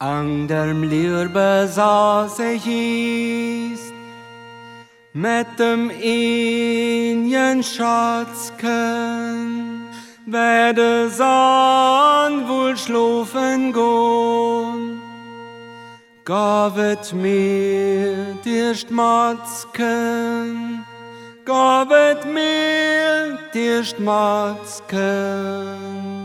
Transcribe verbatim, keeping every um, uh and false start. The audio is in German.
Ang dem Liebe saß ich ist, mit dem enen Schatzken, werde san wohl schlufen gehen. Gavet mir dirst Matzken, gavet mir dirst Matzken.